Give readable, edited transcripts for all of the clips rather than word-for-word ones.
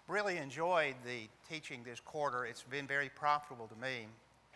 Really enjoyed the teaching this quarter. It's been very profitable to me.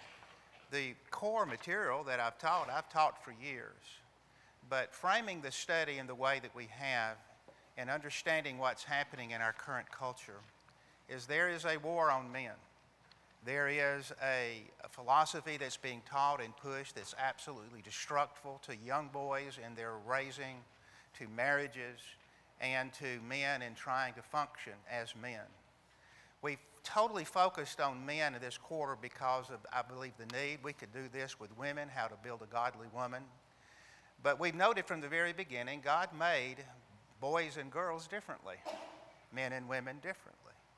The core material that I've taught for years. But framing the study in the way that we have and understanding what's happening in our current culture is there is a war on men. There is a philosophy that's being taught and pushed that's absolutely destructive to young boys in their raising, to marriages, and to men in trying to function as men. We've totally focused on men in this quarter because of, I believe, the need. We could do this with women, how to build a godly woman. But we've noted from the very beginning, God made boys and girls differently, men and women differently.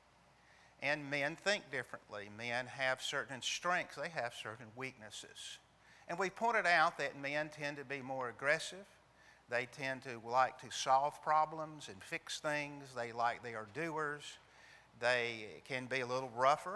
And men think differently. Men have certain strengths. They have certain weaknesses. And we pointed out that men tend to be more aggressive. They tend to like to solve problems and fix things. They are doers. They can be a little rougher,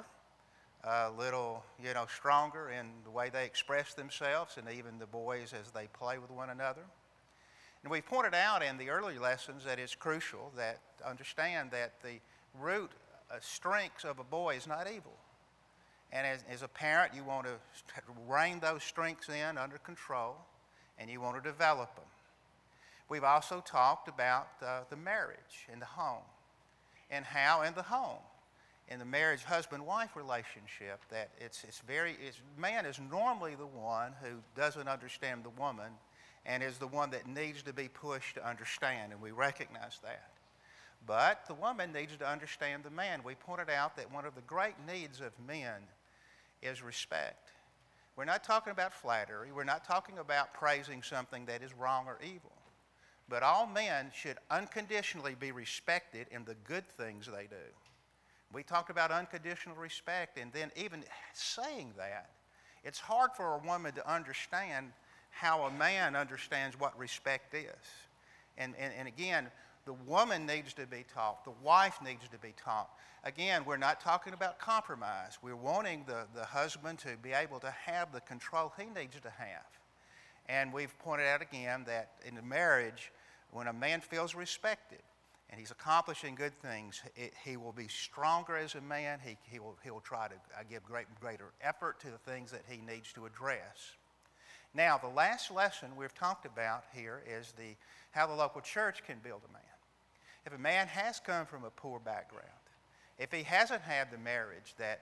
a little, stronger in the way they express themselves, and even the boys as they play with one another. And we pointed out in the early lessons that it's crucial that to understand that the root strengths of a boy is not evil. And as a parent, you want to rein those strengths in under control, and you want to develop them. We've also talked about the marriage and the home, and how in the home, in the marriage husband-wife relationship, that man is normally the one who doesn't understand the woman and is the one that needs to be pushed to understand, and we recognize that. But the woman needs to understand the man. We pointed out that one of the great needs of men is respect. We're not talking about flattery. We're not talking about praising something that is wrong or evil. But all men should unconditionally be respected in the good things they do. We talked about unconditional respect, and then even saying that, it's hard for a woman to understand how a man understands what respect is. And again, the woman needs to be taught. The wife needs to be taught. Again, we're not talking about compromise. We're wanting the husband to be able to have the control he needs to have. And we've pointed out again that in a marriage, when a man feels respected and he's accomplishing good things, he will be stronger as a man. He will try to give greater effort to the things that he needs to address. Now, the last lesson we've talked about here is how the local church can build a man. If a man has come from a poor background, if he hasn't had the marriage that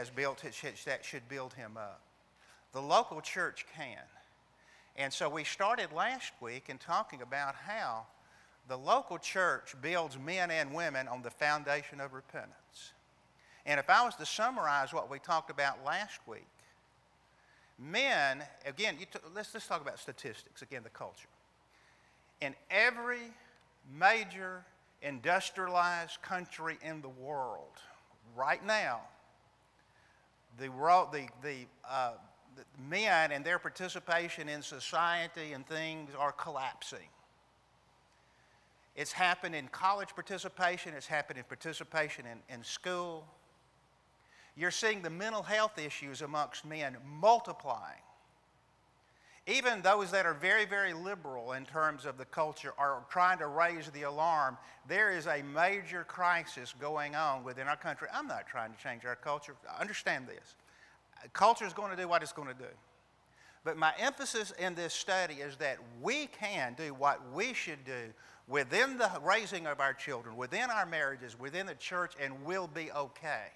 should build him up, the local church can. And so we started last week in talking about how the local church builds men and women on the foundation of repentance. And if I was to summarize what we talked about last week, men, again, let's talk about statistics, again, the culture. In every major industrialized country in the world, right now, the men and their participation in society and things are collapsing. It's happened in college participation. It's happened in participation in school. You're seeing the mental health issues amongst men multiplying. Even those that are very, very liberal in terms of the culture are trying to raise the alarm. There is a major crisis going on within our country. I'm not trying to change our culture. Understand this. Culture is going to do what it's going to do. But my emphasis in this study is that we can do what we should do within the raising of our children, within our marriages, within the church, and we'll be okay.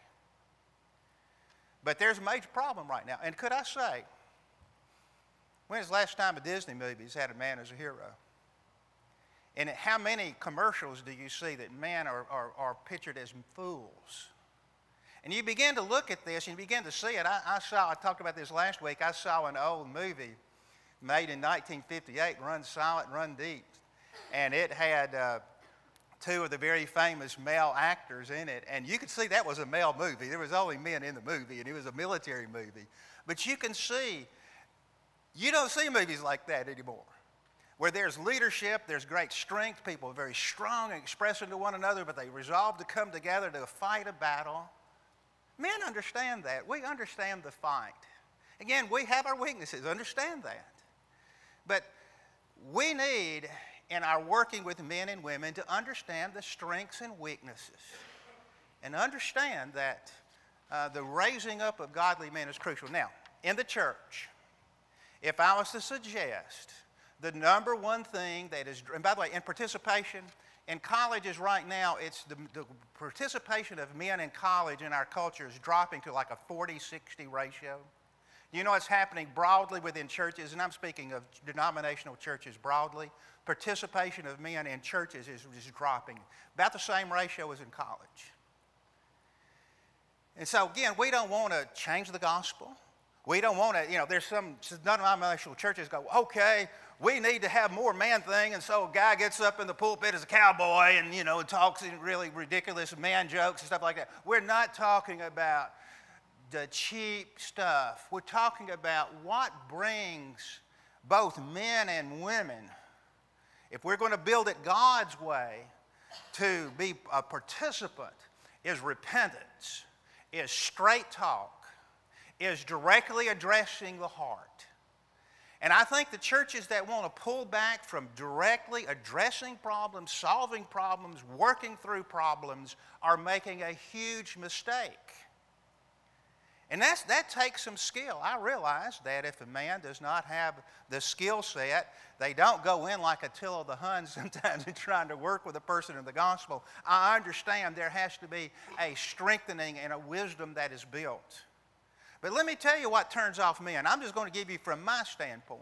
But there's a major problem right now. And could I say, when was the last time a Disney movie has had a man as a hero? And how many commercials do you see that men are pictured as fools? And you begin to look at this and you begin to see it. I talked about this last week. I saw an old movie made in 1958, Run Silent, Run Deep. And it had two of the very famous male actors in it. And you could see that was a male movie. There was only men in the movie, and it was a military movie. But you can see, you don't see movies like that anymore, where there's leadership, there's great strength, people are very strong and expressing to one another, but they resolve to come together to fight a battle. Men understand that. We understand the fight. Again, we have our weaknesses. Understand that. But we need, in our working with men and women, to understand the strengths and weaknesses. and understand that the raising up of godly men is crucial. Now, in the church, if I was to suggest the number one thing that is, and by the way, in participation, in colleges right now, it's the participation of men in college in our culture is dropping to like a 40-60 ratio. You know, it's happening broadly within churches, and I'm speaking of denominational churches broadly. Participation of men in churches is dropping, about the same ratio as in college. And so, again, we don't want to change the gospel. We don't want to, there's some denominational churches go, okay, we need to have more man thing, and so a guy gets up in the pulpit as a cowboy and, talks in really ridiculous man jokes and stuff like that. We're not talking about the cheap stuff. We're talking about what brings both men and women, if we're going to build it God's way, to be a participant, is repentance, is straight talk, is directly addressing the heart. And I think the churches that want to pull back from directly addressing problems, solving problems, working through problems, are making a huge mistake. And that takes some skill. I realize that if a man does not have the skill set, they don't go in like Attila the Hun sometimes in trying to work with a person in the gospel. I understand there has to be a strengthening and a wisdom that is built. But let me tell you what turns off men. I'm just going to give you from my standpoint.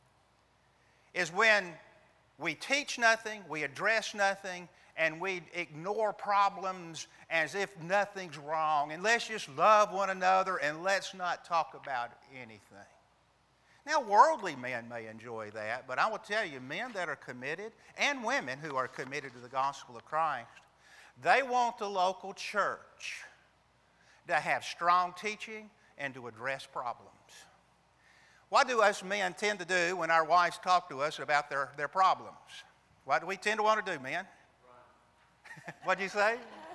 Is when we teach nothing, we address nothing, and we ignore problems as if nothing's wrong. And let's just love one another and let's not talk about anything. Now, worldly men may enjoy that, but I will tell you, men that are committed, and women who are committed to the gospel of Christ, they want the local church to have strong teaching and to address problems. What do us men tend to do when our wives talk to us about their problems? What do we tend to want to do, men? Run. What'd you say?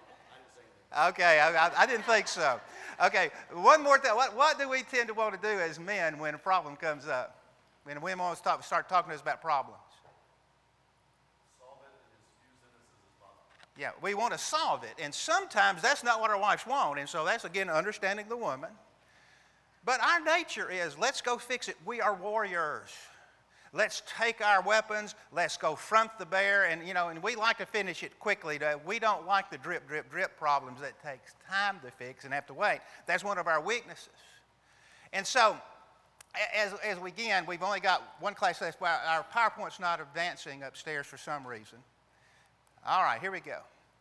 Okay, I didn't think so. Okay, one more thing. What do we tend to want to do as men when a problem comes up? When women want to start talking to us about problems? Solve it in as few sentences as possible. Yeah, we want to solve it. And sometimes that's not what our wives want. And so that's, again, understanding the woman. But our nature is, let's go fix it. We are warriors. Let's take our weapons. Let's go front the bear. And, and we like to finish it quickly. We don't like the drip, drip, drip problems that takes time to fix and have to wait. That's one of our weaknesses. And so, as we begin, we've only got one class left. Our PowerPoint's not advancing upstairs for some reason. All right, here we go.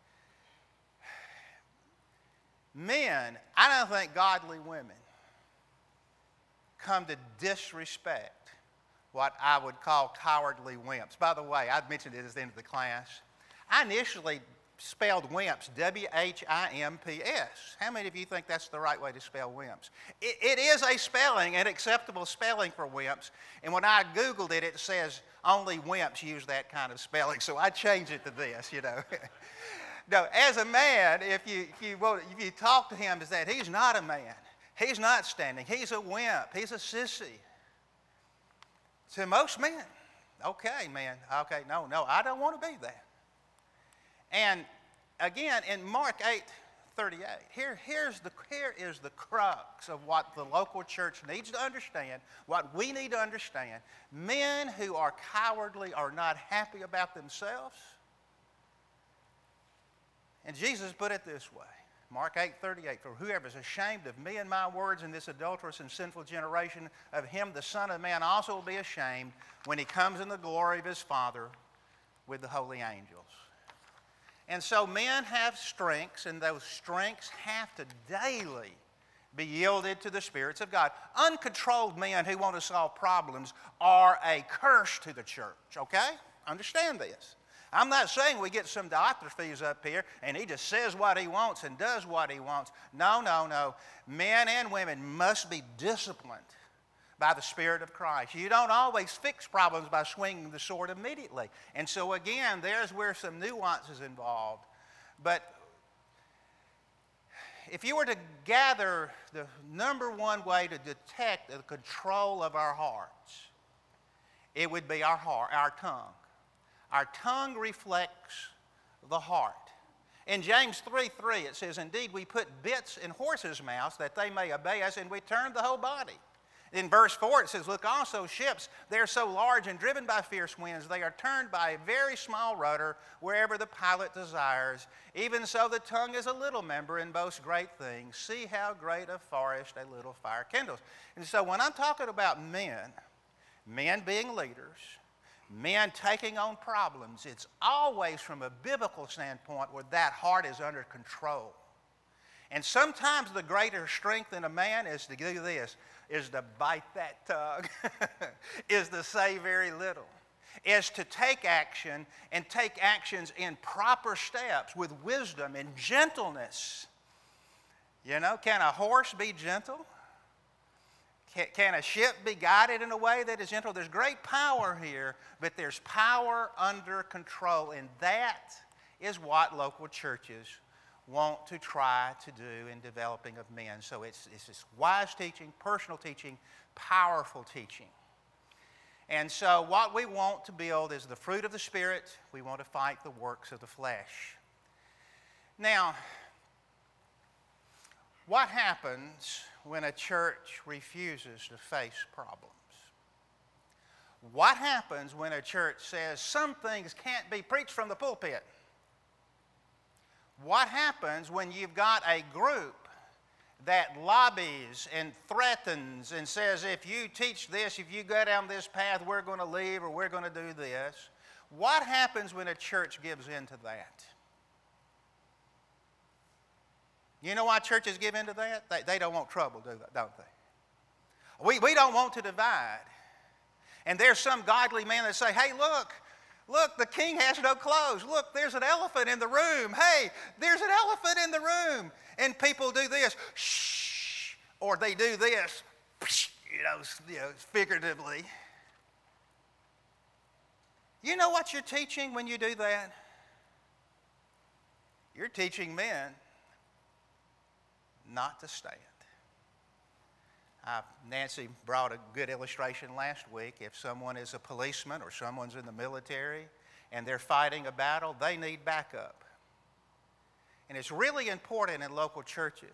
Men, I don't think godly women come to disrespect what I would call cowardly wimps. By the way, I mentioned it at the end of the class. I initially spelled wimps, W-H-I-M-P-S. How many of you think that's the right way to spell wimps? It is a spelling, an acceptable spelling for wimps. And when I Googled it, it says only wimps use that kind of spelling. So I changed it to this, No, as a man, if you talk to him as that, he's not a man. He's not standing. He's a wimp. He's a sissy. To most men, okay, man, okay, no, I don't want to be that. And again, in Mark 8:38, here is the crux of what the local church needs to understand, what we need to understand. Men who are cowardly are not happy about themselves. And Jesus put it this way. Mark 8:38, for whoever is ashamed of me and my words in this adulterous and sinful generation, of him the Son of Man also will be ashamed when he comes in the glory of his Father with the holy angels. And so men have strengths, and those strengths have to daily be yielded to the spirits of God. Uncontrolled men who want to solve problems are a curse to the church, okay? Understand this. I'm not saying we get some Diotrephes up here and he just says what he wants and does what he wants. No. Men and women must be disciplined by the Spirit of Christ. You don't always fix problems by swinging the sword immediately. And so again, there's where some nuance is involved. But if you were to gather the number one way to detect the control of our hearts, it would be our tongue. Our tongue reflects the heart. In James 3:3 it says, indeed we put bits in horses' mouths that they may obey us, and we turn the whole body. In verse 4 it says, look also ships, they are so large and driven by fierce winds, they are turned by a very small rudder wherever the pilot desires. Even so the tongue is a little member and boasts great things. See how great a forest a little fire kindles. And so when I'm talking about men being leaders, men taking on problems, it's always from a biblical standpoint where that heart is under control. And sometimes the greater strength in a man is to do this, is to bite that tongue, is to say very little, is to take action and take actions in proper steps with wisdom and gentleness. You know, can a horse be gentle? Can a ship be guided in a way that is gentle? There's great power here, but there's power under control, and that is what local churches want to try to do in developing of men. So it's this wise teaching, personal teaching, powerful teaching. And so what we want to build is the fruit of the Spirit. We want to fight the works of the flesh. Now, what happens when a church refuses to face problems? What happens when a church says some things can't be preached from the pulpit? What happens when you've got a group that lobbies and threatens and says, if you teach this, if you go down this path, we're going to leave or we're going to do this? What happens when a church gives in to that? You know why churches give in to that? They don't want trouble, don't they? We don't want to divide. And there's some godly men that say, hey, look, the king has no clothes. Look, there's an elephant in the room. Hey, there's an elephant in the room. And people do this, shh, or they do this, you know, figuratively. You know what you're teaching when you do that? You're teaching men not to stand. Nancy brought a good illustration last week. If someone is a policeman or someone's in the military and they're fighting a battle, they need backup. And it's really important in local churches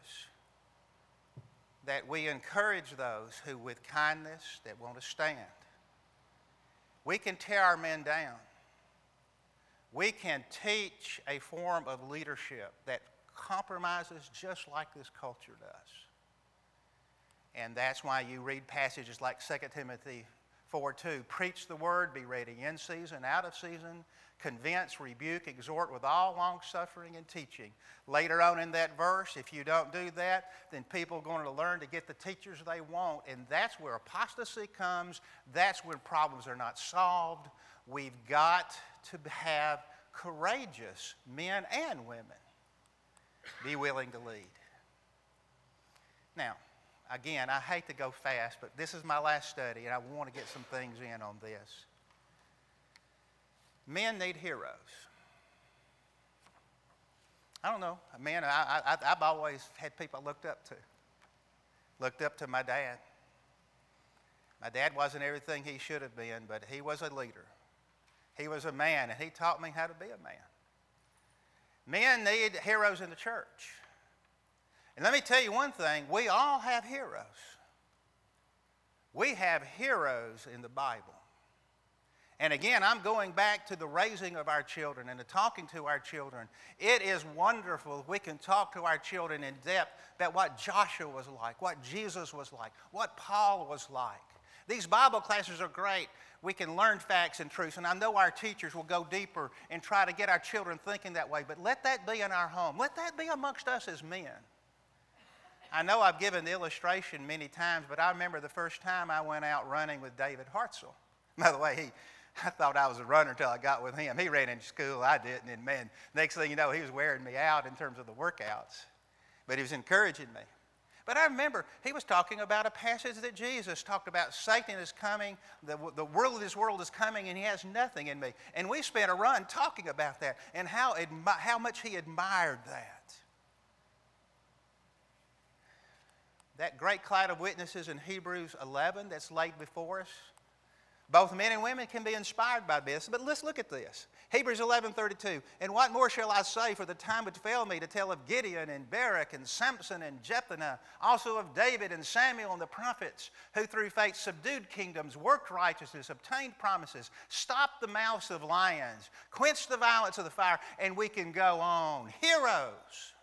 that we encourage those who, with kindness, that want to stand. We can tear our men down. We can teach a form of leadership that compromises just like this culture does. And that's why you read passages like 2 Timothy 4:2. Preach the word, be ready in season, out of season, convince, rebuke, exhort with all long-suffering and teaching. Later on in that verse, if you don't do that, then people are going to learn to get the teachers they want, and that's where apostasy comes. That's when problems are not solved. We've got to have courageous men and women be willing to lead. Now, again, I hate to go fast, but this is my last study, and I want to get some things in on this. Men need heroes. I don't know. Man, I've always had people I looked up to. Looked up to my dad. My dad wasn't everything he should have been, but he was a leader. He was a man, and he taught me how to be a man. Men need heroes in the church. And let me tell you one thing, we all have heroes. We have heroes in the Bible. And again, I'm going back to the raising of our children and the talking to our children. It is wonderful if we can talk to our children in depth about what Joshua was like, what Jesus was like, what Paul was like. These Bible classes are great. We can learn facts and truths, and I know our teachers will go deeper and try to get our children thinking that way, but let that be in our home. Let that be amongst us as men. I know I've given the illustration many times, but I remember the first time I went out running with David Hartzell. By the way, I thought I was a runner until I got with him. He ran into school, I didn't, and man, next thing you know, he was wearing me out in terms of the workouts. But he was encouraging me. But I remember he was talking about a passage that Jesus talked about. Satan is coming, the world of this world is coming, and he has nothing in me. And we spent a run talking about that and how much he admired that. That great cloud of witnesses in Hebrews 11 that's laid before us. Both men and women can be inspired by this, but let's look at this. Hebrews 11:32. And what more shall I say, for the time would fail me to tell of Gideon and Barak and Samson and Jephthah, also of David and Samuel and the prophets, who through faith subdued kingdoms, worked righteousness, obtained promises, stopped the mouths of lions, quenched the violence of the fire, and we can go on. Heroes.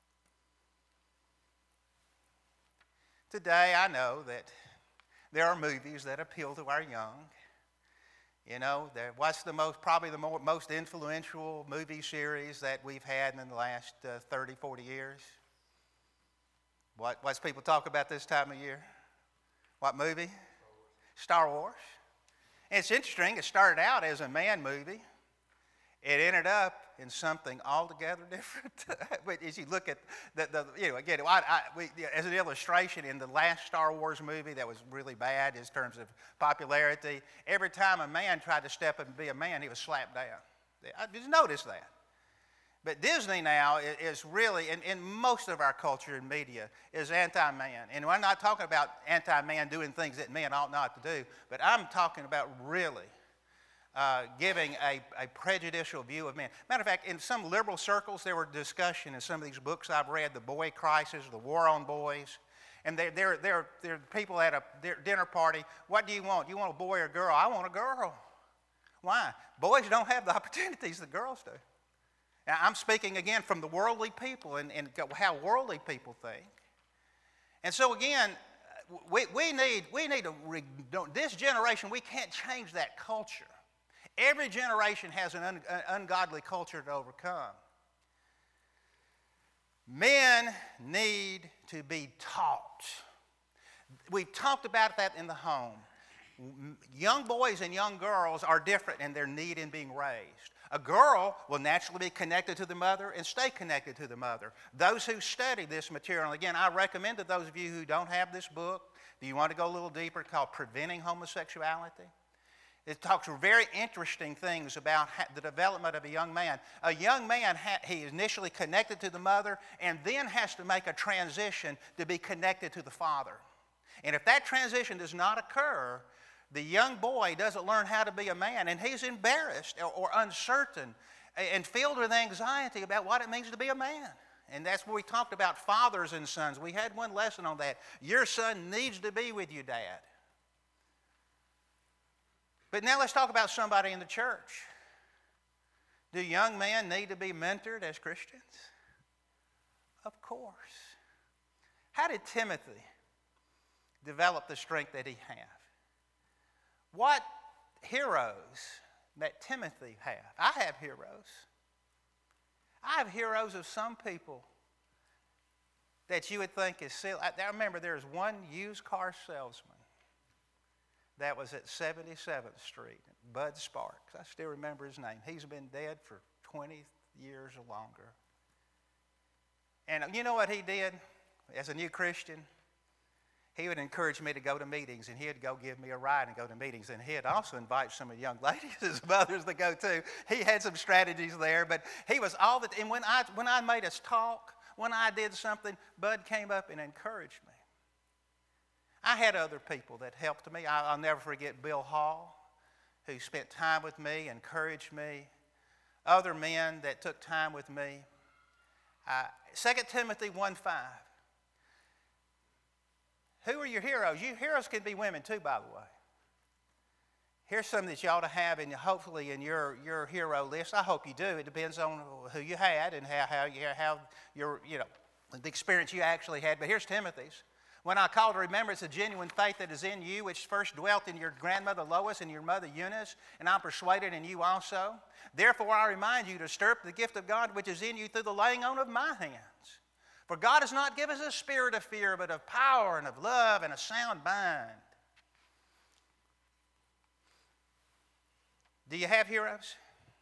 Today I know that there are movies that appeal to our young. You know, what's probably the most influential movie series that we've had in the last 30, 40 years? What's people talk about this time of year? What movie? Star Wars. And it's interesting, it started out as a man movie. It ended up in something altogether different. But as you look at again, as an illustration, in the last Star Wars movie that was really bad in terms of popularity, every time a man tried to step up and be a man, he was slapped down. I just noticed that. But Disney now is really, in most of our culture and media, is anti-man. And we're not talking about anti-man doing things that men ought not to do, but I'm talking about really giving a prejudicial view of men. Matter of fact, in some liberal circles, there were discussion in some of these books I've read, The Boy Crisis, The War on Boys, and they're people at a dinner party. What do you want? You want a boy or a girl? I want a girl. Why? Boys don't have the opportunities that girls do. Now, I'm speaking again from the worldly people and how worldly people think. And so again, we need this generation, we can't change that culture. Every generation has an ungodly culture to overcome. Men need to be taught. We've talked about that in the home. Young boys and young girls are different in their need in being raised. A girl will naturally be connected to the mother and stay connected to the mother. Those who study this material, again, I recommend to those of you who don't have this book, do you want to go a little deeper, called Preventing Homosexuality? It talks very interesting things about the development of a young man. A young man, he is initially connected to the mother and then has to make a transition to be connected to the father. And if that transition does not occur, the young boy doesn't learn how to be a man, and he's embarrassed or uncertain and filled with anxiety about what it means to be a man. And that's where we talked about fathers and sons. We had one lesson on that. Your son needs to be with you, Dad. But now let's talk about somebody in the church. Do young men need to be mentored as Christians? Of course. How did Timothy develop the strength that he had? What heroes that Timothy had? I have heroes. I have heroes of some people that you would think is silly. I remember there was one used car salesman that was at 77th Street, Bud Sparks. I still remember his name. He's been dead for 20 years or longer. And you know what he did as a new Christian? He would encourage me to go to meetings, and he'd go give me a ride and go to meetings. And he'd also invite some of the young ladies as mothers to go too. He had some strategies there, but he was all that. And when I made us talk, when I did something, Bud came up and encouraged me. I had other people that helped me. I'll never forget Bill Hall, who spent time with me, encouraged me. Other men that took time with me. 2 Timothy 1:5. Who are your heroes? Your heroes can be women too, by the way. Here's something that you ought to have, hopefully in your hero list. I hope you do. It depends on who you had and how your the experience you actually had. But here's Timothy's. When I call to remembrance the genuine faith that is in you, which first dwelt in your grandmother Lois and your mother Eunice, and I'm persuaded in you also. Therefore I remind you to stir up the gift of God which is in you through the laying on of my hands. For God has not given us a spirit of fear, but of power and of love and a sound mind. Do you have heroes?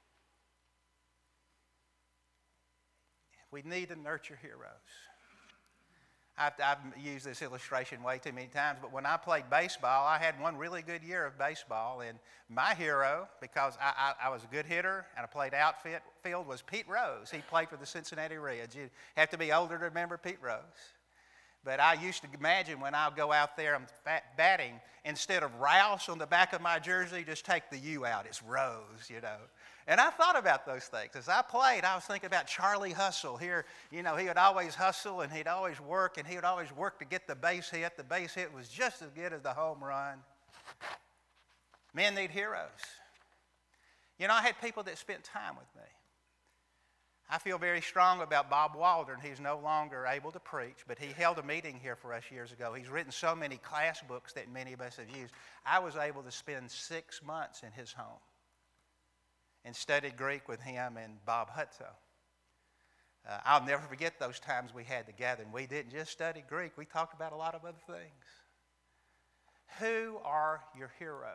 We need to nurture heroes. I've used this illustration way too many times, but when I played baseball, I had one really good year of baseball, and my hero, because I was a good hitter and I played outfield, was Pete Rose. He played for the Cincinnati Reds. You have to be older to remember Pete Rose. But I used to imagine when I go out there, I'm batting, instead of Rouse on the back of my jersey, just take the U out. It's Rose, you know. And I thought about those things. As I played, I was thinking about Charlie Hustle. Here, you know, he would always hustle and he'd always work to get the base hit. The base hit was just as good as the home run. Men need heroes. You know, I had people that spent time with me. I feel very strong about Bob Waldron. He's no longer able to preach, but he held a meeting here for us years ago. He's written so many class books that many of us have used. I was able to spend 6 months in his home and studied Greek with him and Bob Hutto. I'll never forget those times we had together, and we didn't just study Greek. We talked about a lot of other things. Who are your heroes?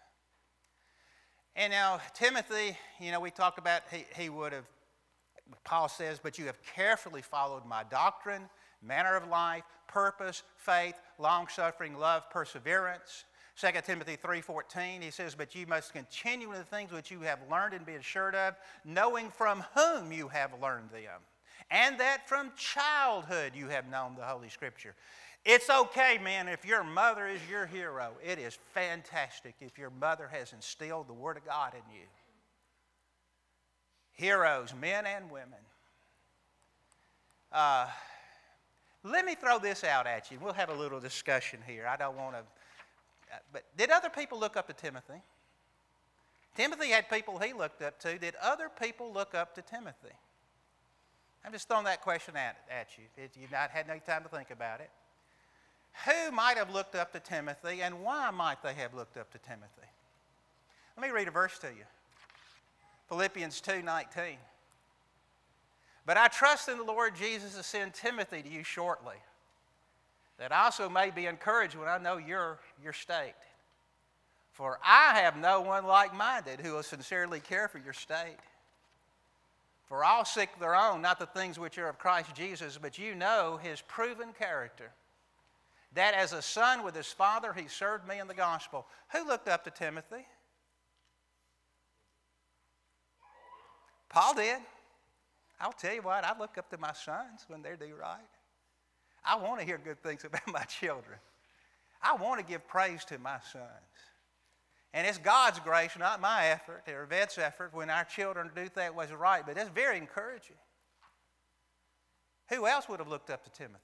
And now, Timothy, you know, we talked about he would have, Paul says, but you have carefully followed my doctrine, manner of life, purpose, faith, long-suffering, love, perseverance. 2 Timothy 3:14, he says, but you must continue in the things which you have learned and be assured of, knowing from whom you have learned them, and that from childhood you have known the Holy Scripture. It's okay, man, if your mother is your hero. It is fantastic if your mother has instilled the Word of God in you. Heroes, men and women. Let me throw this out at you. We'll have a little discussion here. I don't want to... But did other people look up to Timothy? Timothy had people he looked up to. Did other people look up to Timothy? I'm just throwing that question at you. If you've not had no time to think about it. Who might have looked up to Timothy, and why might they have looked up to Timothy? Let me read a verse to you. Philippians 2:19. But I trust in the Lord Jesus to send Timothy to you shortly, that I also may be encouraged when I know your state. For I have no one like-minded who will sincerely care for your state. For all seek their own, not the things which are of Christ Jesus, but you know his proven character, that as a son with his father he served me in the gospel. Who looked up to Timothy? Paul did. I'll tell you what, I look up to my sons when they do right. I want to hear good things about my children. I want to give praise to my sons. And it's God's grace, not my effort or Yvette's effort, when our children do that was right. But that's very encouraging. Who else would have looked up to Timothy?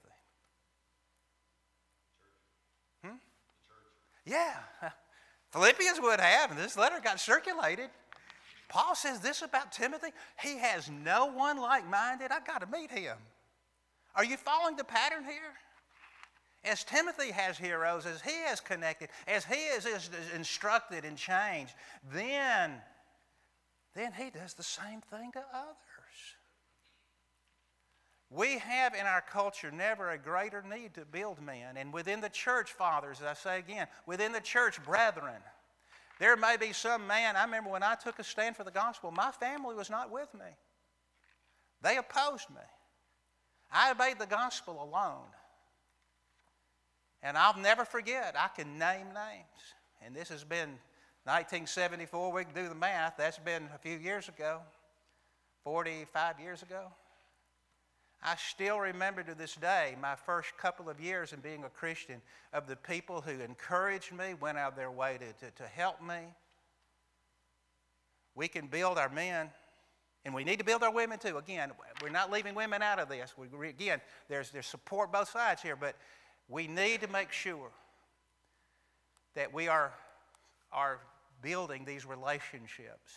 Yeah. Philippians would have, and this letter got circulated. Paul says this about Timothy. He has no one like-minded. I've got to meet him. Are you following the pattern here? As Timothy has heroes, as he has connected, as he is instructed and changed, then he does the same thing to others. We have in our culture never a greater need to build men. And within the church fathers, as I say again, within the church brethren, there may be some man. I remember when I took a stand for the gospel, my family was not with me. They opposed me. I obeyed the gospel alone. And I'll never forget, I can name names. And this has been 1974, we can do the math. That's been a few years ago, 45 years ago. I still remember to this day my first couple of years in being a Christian, of the people who encouraged me, went out of their way to help me. We can build our men, and we need to build our women too. Again, we're not leaving women out of this. Again, there's support both sides here, but we need to make sure that we are building these relationships.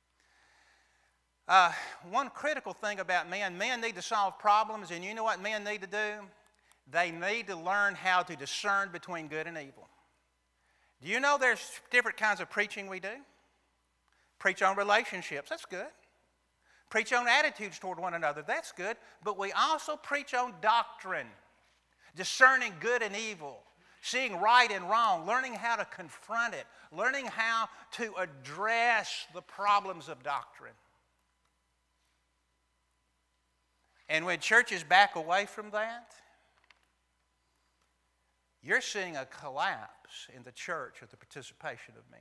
One critical thing about men need to solve problems, and you know what men need to do? They need to learn how to discern between good and evil. Do you know there's different kinds of preaching we do? Preach on relationships, that's good. Preach on attitudes toward one another, that's good. But we also preach on doctrine, discerning good and evil, seeing right and wrong, learning how to confront it, learning how to address the problems of doctrine. And when churches back away from that, you're seeing a collapse in the church of the participation of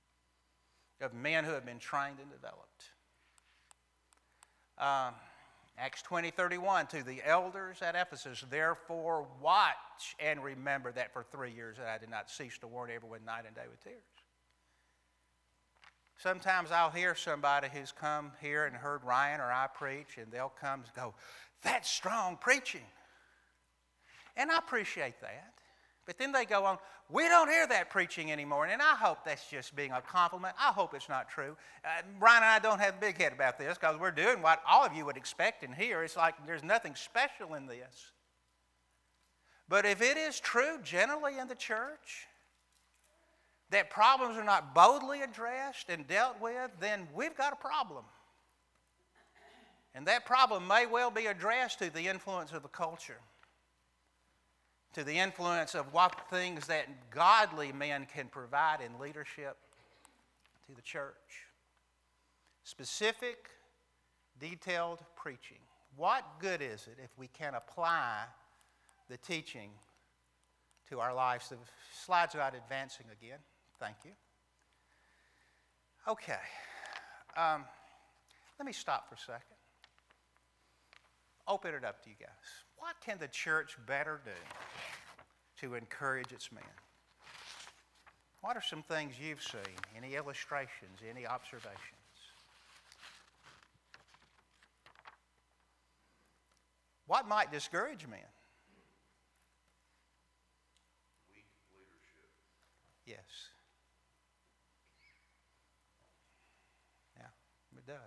men who have been trained and developed. Acts 20:31, to the elders at Ephesus, therefore watch and remember that for 3 years that I did not cease to warn everyone night and day with tears. Sometimes I'll hear somebody who's come here and heard Ryan or I preach, and they'll come and go, that's strong preaching. And I appreciate that. But then they go on, we don't hear that preaching anymore. And I hope that's just being a compliment. I hope it's not true. Ryan and I don't have a big head about this because we're doing what all of you would expect and hear. It's like there's nothing special in this. But if it is true generally in the church that problems are not boldly addressed and dealt with, then we've got a problem. And that problem may well be addressed to the influence of the culture, to the influence of what things that godly men can provide in leadership to the church. Specific, detailed preaching. What good is it if we can apply the teaching to our lives? The slides are not advancing again. Thank you. Okay. Let me stop for a second. Open it up to you guys. What can the church better do to encourage its men? What are some things you've seen? Any illustrations? Any observations? What might discourage men? Weak leadership. Yes. Yeah, it does.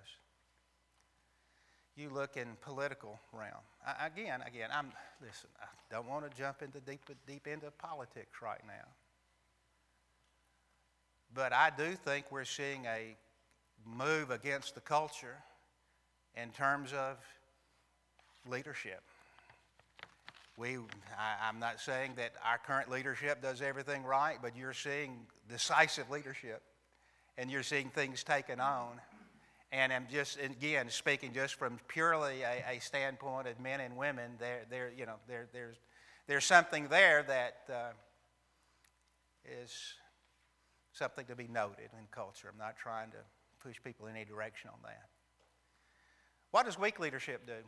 You look in political realm. Again, I don't want to jump into deep into politics right now. But I do think we're seeing a move against the culture in terms of leadership. I'm not saying that our current leadership does everything right, but you're seeing decisive leadership, and you're seeing things taken on. And I'm just, again, speaking just from purely a standpoint of men and women, there's something there that is something to be noted in culture. I'm not trying to push people in any direction on that. What does weak leadership do?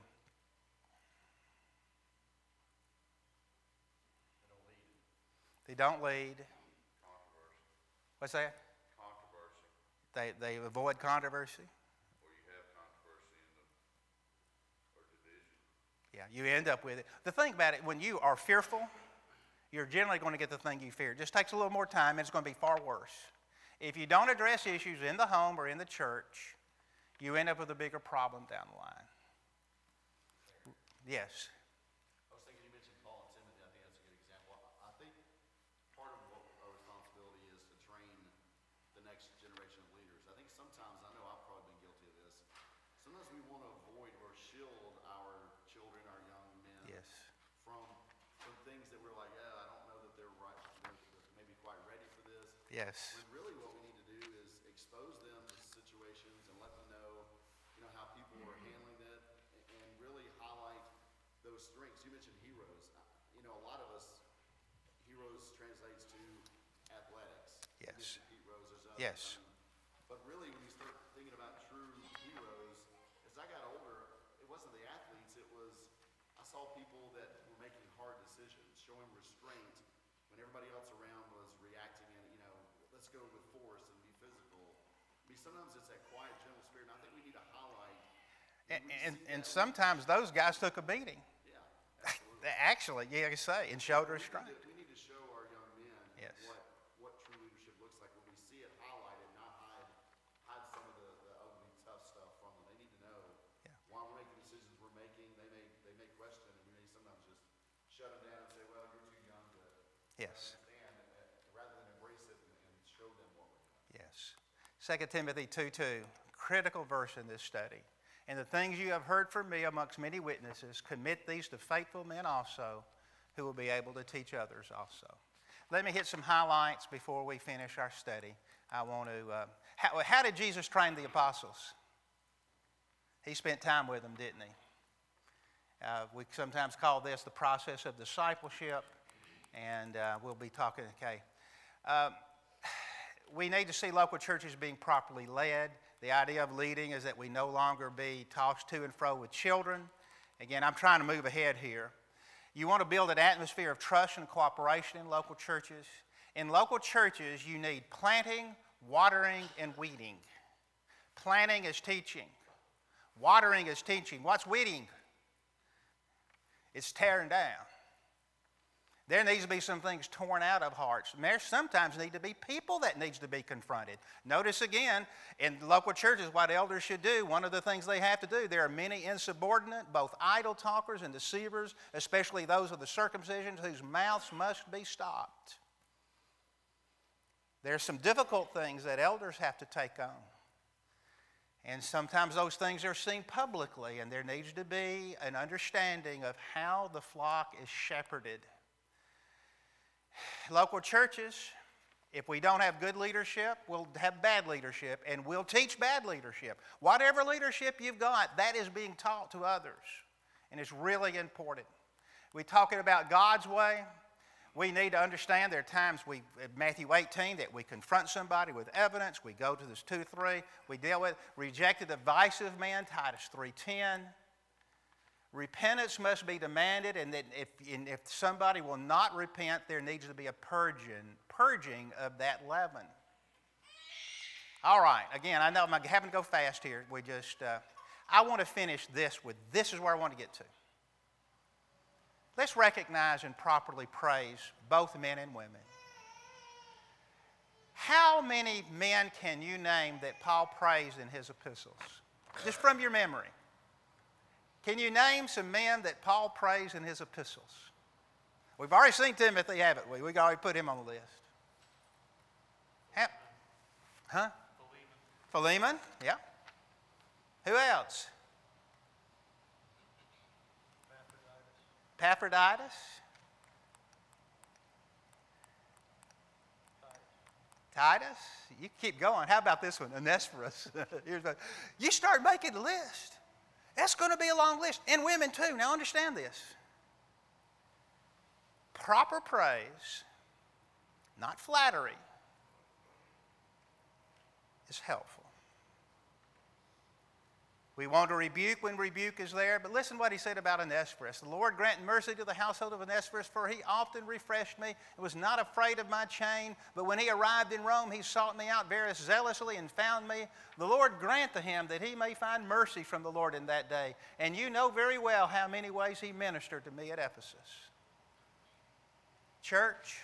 They don't lead. Controversy. What's that? Controversy. They avoid controversy. Or you have controversy or division. Yeah, you end up with it. The thing about it, when you are fearful, you're generally going to get the thing you fear. It just takes a little more time, and it's going to be far worse. If you don't address issues in the home or in the church, you end up with a bigger problem down the line. Yes. I was thinking you mentioned Paul and Timothy. I think that's a good example. I think part of what our responsibility is to train the next generation of leaders. I think sometimes, I know I've probably been guilty of this, sometimes we want to avoid or shield our children, our young men Yes. from things that we're like, I don't know that they're right, they're maybe quite ready for this. Yes. When really what we need to do is expose them to situations and let them know, how people are handling it and really highlight those strengths. You mentioned heroes. A lot of us, heroes translates to athletics. Yes. You mentioned Pete Rose, there's others. Yes. But really, when you start thinking about true heroes, as I got older, it wasn't the athletes. It was, I saw people that were making hard decisions, showing restraint when everybody else around was reacting and, let's go with force and be physical. Sometimes it's that quiet, gentle spirit, and I think we need to highlight. And sometimes those guys took a beating. Yeah, absolutely. Actually, you say, and showed restraint. We need to show our young men Yes. what true leadership looks like when we see it highlighted, not hide some of the ugly, tough stuff from them. They need to know why we're making decisions we're making. They may question, and we may sometimes just shut them down and say, well, you're too young to Yes. understand, rather than embrace it and show them what we're doing. Yes. 2 Timothy 2:2, critical verse in this study. And the things you have heard from me amongst many witnesses, commit these to faithful men also, who will be able to teach others also. Let me hit some highlights before we finish our study. I want to, how did Jesus train the apostles? He spent time with them, didn't he? We sometimes call this the process of discipleship, and we'll be talking, we need to see local churches being properly led. The idea of leading is that we no longer be tossed to and fro with children. Again, I'm trying to move ahead here. You want to build an atmosphere of trust and cooperation in local churches. In local churches, you need planting, watering, and weeding. Planting is teaching. Watering is teaching. What's weeding? It's tearing down. There needs to be some things torn out of hearts. There sometimes need to be people that needs to be confronted. Notice again, in local churches, what elders should do, one of the things they have to do, there are many insubordinate, both idle talkers and deceivers, especially those of the circumcision, whose mouths must be stopped. There are some difficult things that elders have to take on. And sometimes those things are seen publicly, and there needs to be an understanding of how the flock is shepherded. Local churches, if we don't have good leadership, we'll have bad leadership, and we'll teach bad leadership. Whatever leadership you've got, that is being taught to others, and it's really important. We're talking about God's way. We need to understand there are times Matthew 18, that we confront somebody with evidence. We go to this 2:3. We deal with rejected the vice of man, Titus 3:10. Repentance must be demanded, and that if somebody will not repent, there needs to be a purging of that leaven. All right, again, I know I'm having to go fast here. I want to finish this is where I want to get to. Let's recognize and properly praise both men and women. How many men can you name that Paul praised in his epistles? Just from your memory. Can you name some men that Paul praised in his epistles? We've already seen Timothy, haven't we? We've already put him on the list. Philemon, yeah. Who else? Epaphroditus. Titus. You keep going. How about this one? Onesiphorus. You start making the list. That's going to be a long list. And women too. Now understand this. Proper praise, not flattery, is helpful. We want to rebuke when rebuke is there, but listen what he said about Onesiphorus. The Lord grant mercy to the household of Onesiphorus, for he often refreshed me and was not afraid of my chain. But when he arrived in Rome, he sought me out very zealously and found me. The Lord grant to him that he may find mercy from the Lord in that day. And you know very well how many ways he ministered to me at Ephesus. Church,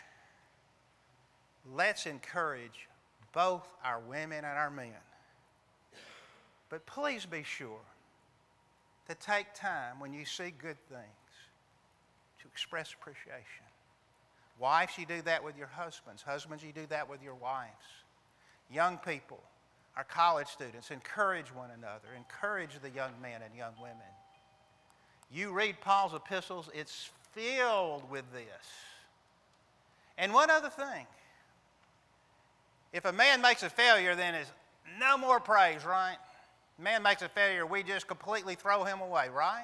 let's encourage both our women and our men. But please be sure to take time when you see good things to express appreciation. Wives, you do that with your husbands. Husbands, you do that with your wives. Young people, our college students, encourage one another. Encourage the young men and young women. You read Paul's epistles, it's filled with this. And one other thing. If a man makes a failure, then it's no more praise, right? Man makes a failure, we just completely throw him away, right?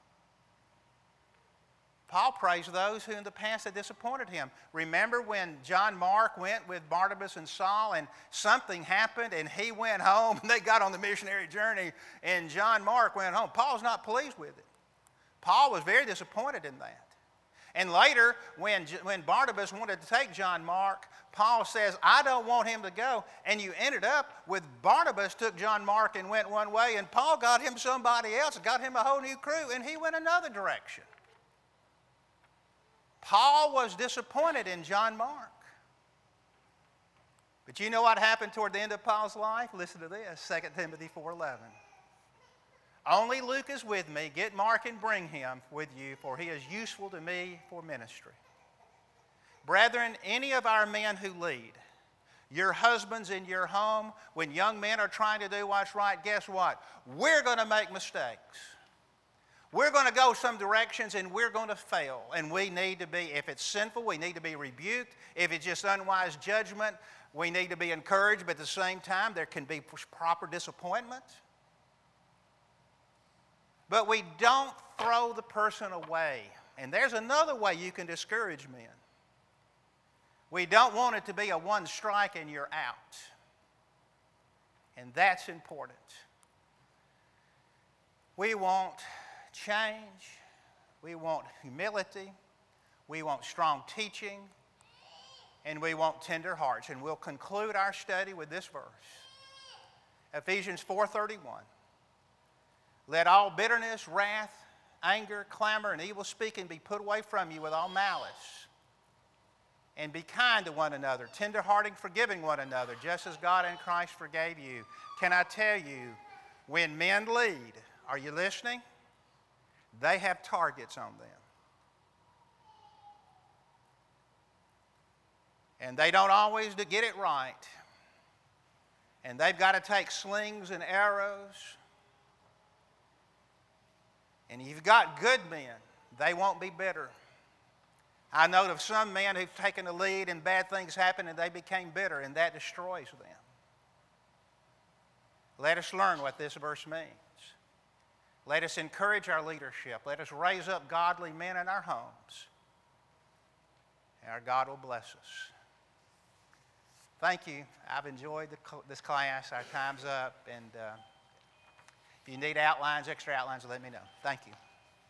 Paul praised those who in the past had disappointed him. Remember when John Mark went with Barnabas and Saul and something happened and he went home and they got on the missionary journey and John Mark went home. Paul's not pleased with it. Paul was very disappointed in that. And later, when Barnabas wanted to take John Mark, Paul says, I don't want him to go. And you ended up with Barnabas took John Mark and went one way, and Paul got him somebody else, got him a whole new crew, and he went another direction. Paul was disappointed in John Mark. But you know what happened toward the end of Paul's life? Listen to this, 2 Timothy 4:11. Only Luke is with me. Get Mark and bring him with you, for he is useful to me for ministry. Brethren, any of our men who lead, your husbands in your home, when young men are trying to do what's right, guess what? We're going to make mistakes. We're going to go some directions and we're going to fail. And we need to be, if it's sinful, we need to be rebuked. If it's just unwise judgment, we need to be encouraged. But at the same time, there can be proper disappointment. But we don't throw the person away. And there's another way you can discourage men. We don't want it to be a one strike and you're out. And that's important. We want change. We want humility. We want strong teaching. And we want tender hearts. And we'll conclude our study with this verse. Ephesians 4:31. Let all bitterness, wrath, anger, clamor, and evil speaking be put away from you with all malice. And be kind to one another, tender-hearted, forgiving one another, just as God in Christ forgave you. Can I tell you, when men lead, are you listening? They have targets on them. And they don't always get it right. And they've got to take slings and arrows. And you've got good men, they won't be bitter. I know of some men who've taken the lead and bad things happened and they became bitter, and that destroys them. Let us learn what this verse means. Let us encourage our leadership. Let us raise up godly men in our homes. And our God will bless us. Thank you. I've enjoyed this class. Our time's up. And if you need outlines, extra outlines, let me know. Thank you.